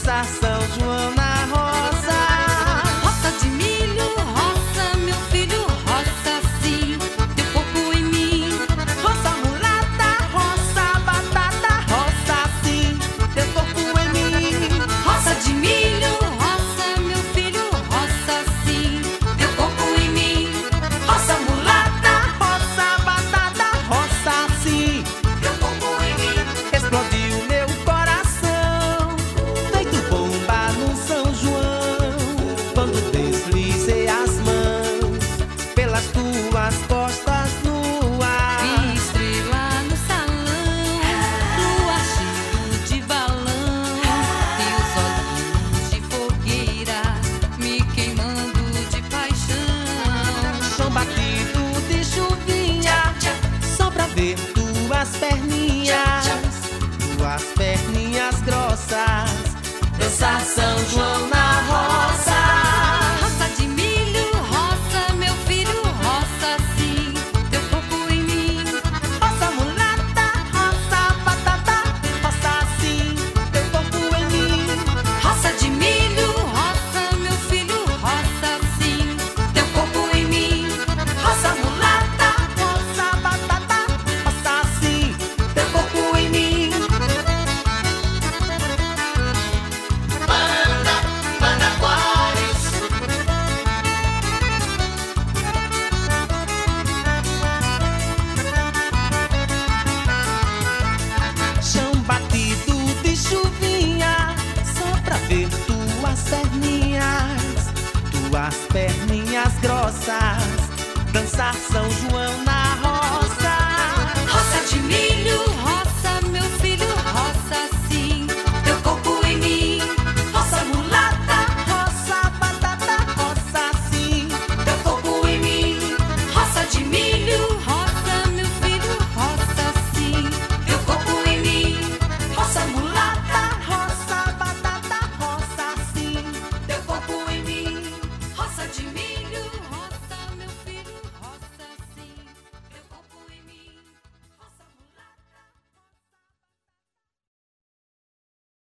dançar São João na roça. Roça de milho, roça, meu filho, roça sim, teu corpo em mim. Roça mulata, roça batata, roça sim, teu corpo em mim. Roça de milho, roça, meu filho, roça sim, teu corpo em mim. Roça mulata, roça batata, roça sim, Teu corpo em mim. explodiu meu coração, feito bomba no São João, quando deslizei as mãos pelas tuas costas no ar. Vi estrela no salão, lua cheio de balão, e os olhinhos de fogueira me queimando de paixão. Chão batido de chuvinha, só pra ver tuas perninhas grossas, dançar São João na roça. Roça de milho, roça, meu filho, roça sim, teu corpo em mim. Roça mulata, roça batata, roça sim, teu corpo em mim. Roça de milho, roça, meu filho, roça sim, teu corpo em mim. Roça mulata, roça batata, roça sim, teu corpo em mim. Chão batido de chuvinha, só pra ver tuas perninhas grossas, dançar São João.